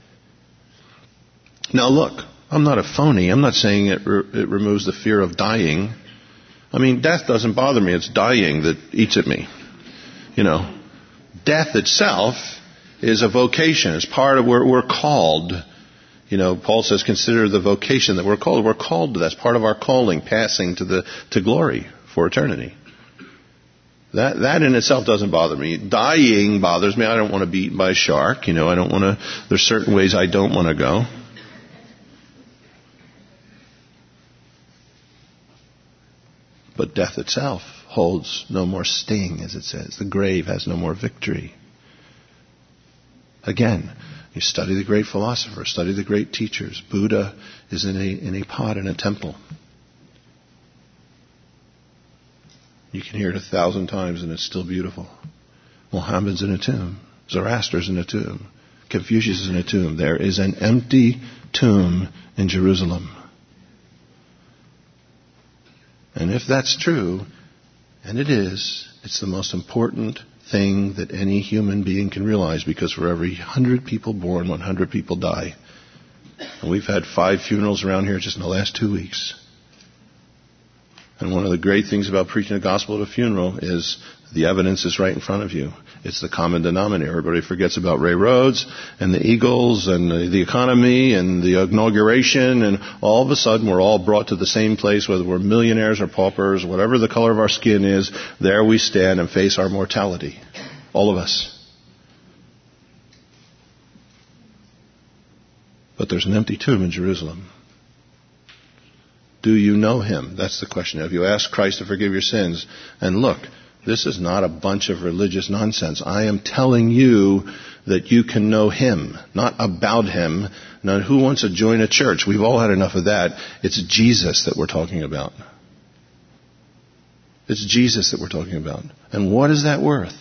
Speaker 1: Now look, I'm not a phony. I'm not saying it, re- it removes the fear of dying. I mean, death doesn't bother me. It's dying that eats at me. You know, death itself is a vocation. It's part of where we're called. You know, Paul says, consider the vocation that we're called. We're called to that. That's part of our calling, passing to the to glory for eternity. That that in itself doesn't bother me. Dying bothers me. I don't want to be eaten by a shark. You know, I don't want to. There's certain ways I don't want to go. But death itself holds no more sting, as it says. The grave has no more victory. Again, you study the great philosophers, study the great teachers. Buddha is in a in a pot in a temple. You can hear it a thousand times and it's still beautiful. Muhammad's in a tomb. Zoroaster's in a tomb. Confucius is in a tomb. There is an empty tomb in Jerusalem. And if that's true, and it is, it's the most important thing that any human being can realize, because for every hundred people born, one hundred people die. And we've had five funerals around here just in the last two weeks. And one of the great things about preaching the gospel at a funeral is the evidence is right in front of you. It's the common denominator. Everybody forgets about Ray Rhodes and the Eagles and the, the economy and the inauguration, and all of a sudden we're all brought to the same place, whether we're millionaires or paupers, whatever the color of our skin is, there we stand and face our mortality. All of us. But there's an empty tomb in Jerusalem. Do you know him? That's the question. Have you asked Christ to forgive your sins? And look, this is not a bunch of religious nonsense. I am telling you that you can know him, not about him. Now, who wants to join a church? We've all had enough of that. It's Jesus that we're talking about. It's Jesus that we're talking about. And what is that worth?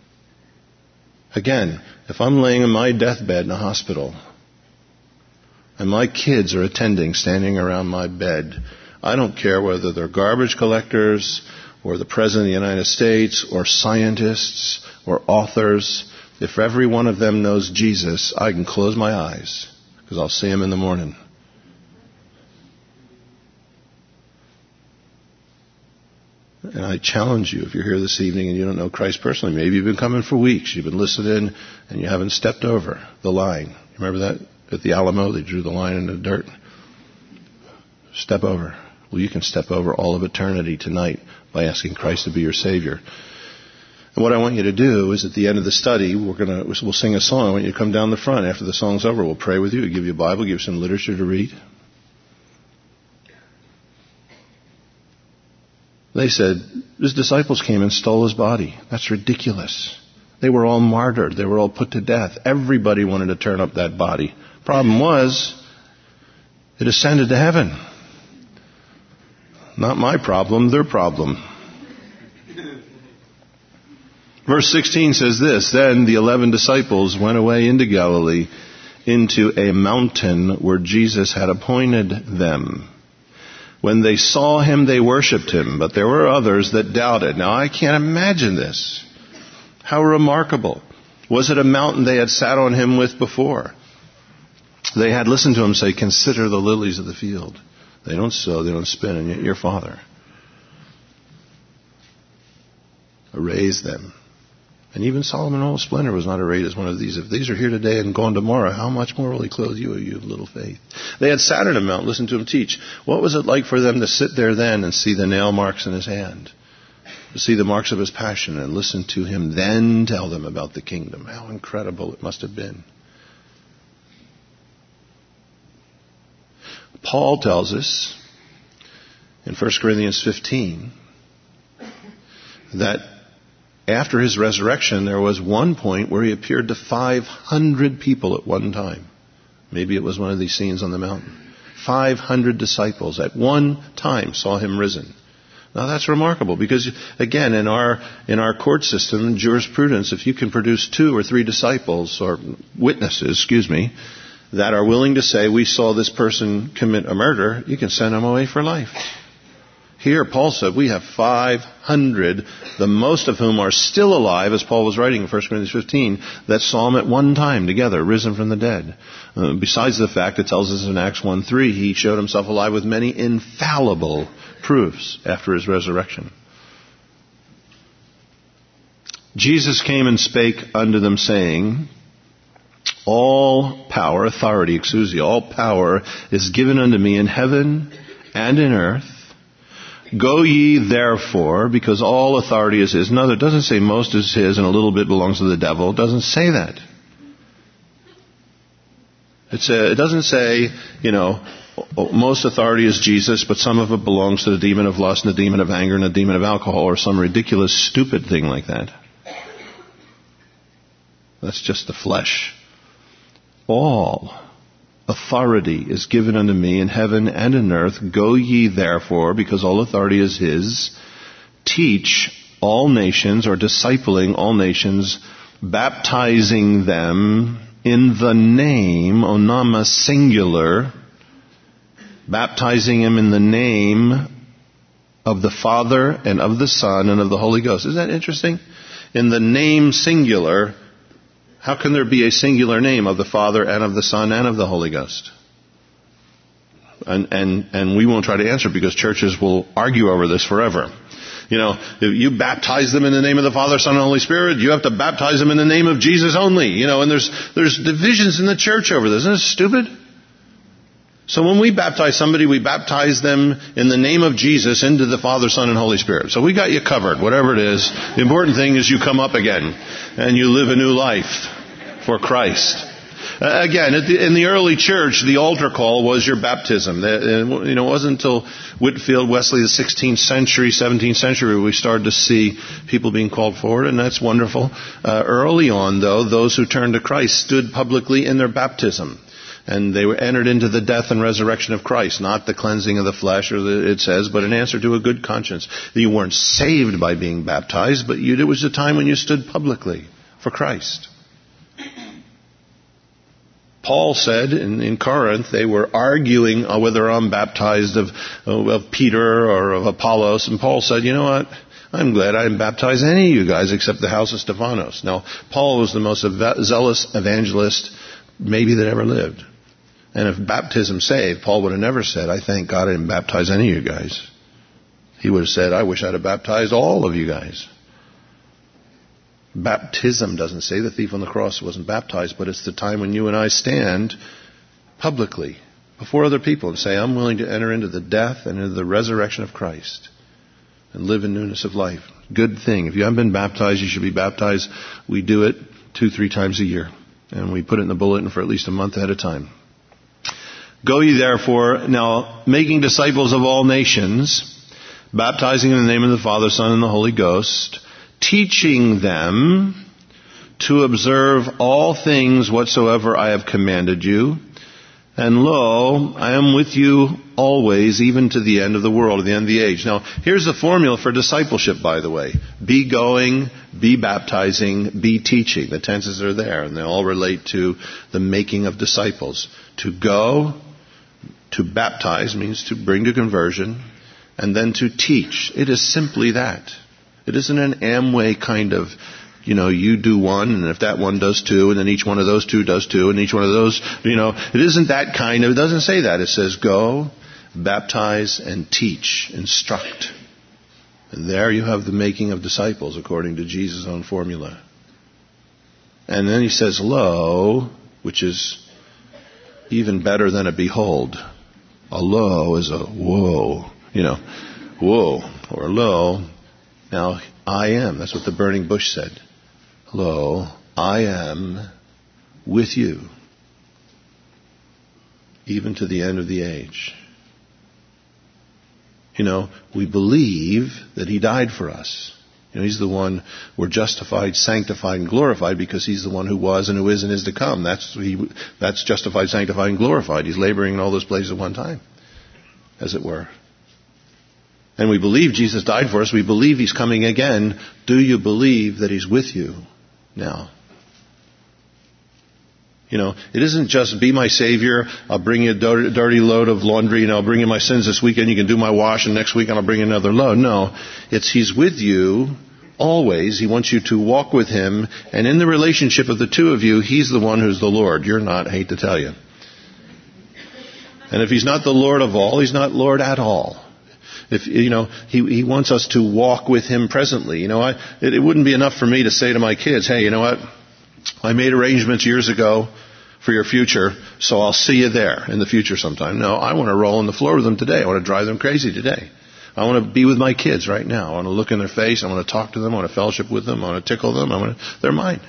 Speaker 1: Again, if I'm laying in my deathbed in a hospital, and my kids are attending, standing around my bed, I don't care whether they're garbage collectors or the President of the United States or scientists or authors. If every one of them knows Jesus, I can close my eyes because I'll see him in the morning. And I challenge you, if you're here this evening and you don't know Christ personally, maybe you've been coming for weeks, you've been listening, and you haven't stepped over the line. You remember that? At the Alamo, they drew the line in the dirt. Step over. Well, you can step over all of eternity tonight by asking Christ to be your Savior. And what I want you to do is at the end of the study, we're gonna we'll sing a song. I want you to come down the front. After the song's over, we'll pray with you. We'll give you a Bible, give you some literature to read. They said, his disciples came and stole his body. That's ridiculous. They were all martyred. They were all put to death. Everybody wanted to turn up that body. Problem was, it ascended to heaven. Not my problem, their problem. Verse sixteen says this, then the eleven disciples went away into Galilee, into a mountain where Jesus had appointed them. When they saw him, they worshipped him, but there were others that doubted. Now, I can't imagine this. How remarkable. Was it a mountain they had sat on him with before? They had listened to him say, consider the lilies of the field. They don't sow, they don't spin, and yet your Father arrays them. And even Solomon in all splendor was not arrayed as one of these. If these are here today and gone tomorrow, how much more will he clothe you, you of little faith? They had sat on a mountain, listened to him teach. What was it like for them to sit there then and see the nail marks in his hand? To see the marks of his passion and listen to him then tell them about the kingdom. How incredible it must have been. Paul tells us in First Corinthians fifteen that after his resurrection there was one point where he appeared to five hundred people at one time. Maybe it was one of these scenes on the mountain. five hundred disciples at one time saw him risen. Now that's remarkable because, again, in our in our court system, jurisprudence, if you can produce two or three disciples or witnesses, excuse me, that are willing to say, we saw this person commit a murder, you can send them away for life. Here, Paul said, we have five hundred, the most of whom are still alive, as Paul was writing in First Corinthians fifteen, that saw him at one time together, risen from the dead. Uh, besides the fact, it tells us in Acts one three, he showed himself alive with many infallible proofs after his resurrection. Jesus came and spake unto them, saying, all power, authority, exousia, all power is given unto me in heaven and in earth. Go ye therefore, because all authority is his. No, it doesn't say most is his and a little bit belongs to the devil. It doesn't say that. It's a, it doesn't say, you know, most authority is Jesus, but some of it belongs to the demon of lust and the demon of anger and the demon of alcohol or some ridiculous, stupid thing like that. That's just the flesh. All authority is given unto me in heaven and in earth. Go ye therefore, because all authority is his, teach all nations, or discipling all nations, baptizing them in the name, onoma singular, baptizing him in the name of the Father and of the Son and of the Holy Ghost. Isn't that interesting? In the name singular, how can there be a singular name of the Father and of the Son and of the Holy Ghost? And, and, and we won't try to answer because churches will argue over this forever. You know, if you baptize them in the name of the Father, Son, and Holy Spirit, you have to baptize them in the name of Jesus only. You know, and there's, there's divisions in the church over this. Isn't it stupid? So when we baptize somebody, we baptize them in the name of Jesus into the Father, Son, and Holy Spirit. So we got you covered, whatever it is. The important thing is you come up again and you live a new life for Christ. Uh, again, at the, in the early church, the altar call was your baptism. The, you know, it wasn't until Whitefield, Wesley, the sixteenth century, seventeenth century, we started to see people being called forward, and that's wonderful. Uh, early on, though, those who turned to Christ stood publicly in their baptism. And they were entered into the death and resurrection of Christ, not the cleansing of the flesh, or the, it says, but an answer to a good conscience. You weren't saved by being baptized, but you, it was a time when you stood publicly for Christ. Paul said in, in Corinth, they were arguing whether I'm baptized of, of Peter or of Apollos, and Paul said, you know what? I'm glad I didn't baptize any of you guys except the house of Stephanos. Now, Paul was the most zealous evangelist maybe that ever lived. And if baptism saved, Paul would have never said, I thank God I didn't baptize any of you guys. He would have said, I wish I'd have baptized all of you guys. Baptism doesn't say the thief on the cross wasn't baptized, but it's the time when you and I stand publicly before other people and say, I'm willing to enter into the death and into the resurrection of Christ and live in newness of life. Good thing. If you haven't been baptized, you should be baptized. We do it two, three times a year. And we put it in the bulletin for at least a month at a time. Go ye therefore, now making disciples of all nations, baptizing in the name of the Father, Son, and the Holy Ghost, teaching them to observe all things whatsoever I have commanded you. And lo, I am with you always, even to the end of the world, the end of the age. Now, here's the formula for discipleship, by the way. Be going, be baptizing, be teaching. The tenses are there, and they all relate to the making of disciples. To go, to baptize means to bring to conversion, and then to teach. It is simply that. It isn't an Amway kind of, you know, you do one, and if that one does two, and then each one of those two does two, and each one of those, you know, it isn't that kind of, it doesn't say that. It says go, baptize, and teach, instruct. And there you have the making of disciples according to Jesus' own formula. And then he says, lo, which is even better than a behold. A lo is a whoa, you know, whoa, or lo. Now, I am, that's what the burning bush said. Lo, I am with you, even to the end of the age. You know, we believe that he died for us. You know, he's the one we're justified, sanctified, and glorified because he's the one who was and who is and is to come. That's he, that's justified, sanctified, and glorified. He's laboring in all those places at one time, as it were. And we believe Jesus died for us. We believe he's coming again. Do you believe that he's with you now? You know, it isn't just be my Savior, I'll bring you a dirty load of laundry, and I'll bring you my sins this weekend, you can do my wash, and next week I'll bring you another load. No, it's he's with you always. He wants you to walk with him, and in the relationship of the two of you, he's the one who's the Lord. You're not, I hate to tell you. And if he's not the Lord of all, he's not Lord at all. If, you know, he, he wants us to walk with him presently. You know, I, it, it wouldn't be enough for me to say to my kids, hey, you know what? I made arrangements years ago for your future, so I'll see you there in the future sometime. No, I want to roll on the floor with them today. I want to drive them crazy today. I want to be with my kids right now. I want to look in their face. I want to talk to them. I want to fellowship with them. I want to tickle them. I want to, they're mine.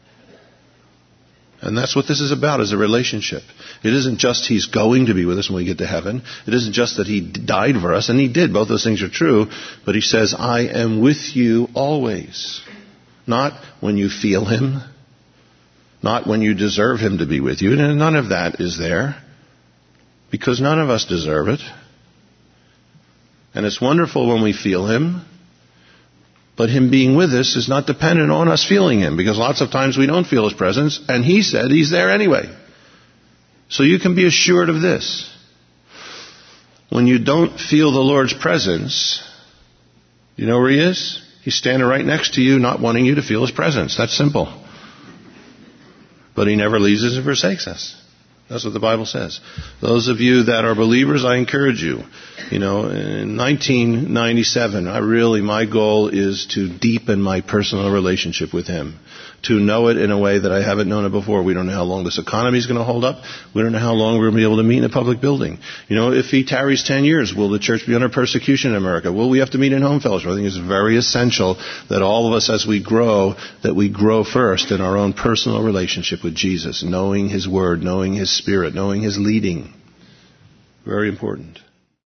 Speaker 1: And that's what this is about, is a relationship. It isn't just he's going to be with us when we get to heaven. It isn't just that he died for us, and he did. Both those things are true. But he says, I am with you always. Not when you feel him. Not when you deserve him to be with you. And none of that is there. Because none of us deserve it. And it's wonderful when we feel him. But him being with us is not dependent on us feeling him. Because lots of times we don't feel his presence. And he said he's there anyway. So you can be assured of this. When you don't feel the Lord's presence, you know where he is? He's standing right next to you, not wanting you to feel his presence. That's simple. But he never leaves us and forsakes us. That's what the Bible says. Those of you that are believers, I encourage you. You know, in nineteen ninety-seven, I really, my goal is to deepen my personal relationship with Him. To know it in a way that I haven't known it before. We don't know how long this economy is going to hold up. We don't know how long we're going to be able to meet in a public building. You know, if He tarries ten years, will the church be under persecution in America? Will we have to meet in home fellowship? I think it's very essential that all of us, as we grow, that we grow first in our own personal relationship with Jesus, knowing His Word, knowing His Spirit, knowing His leading. Very important.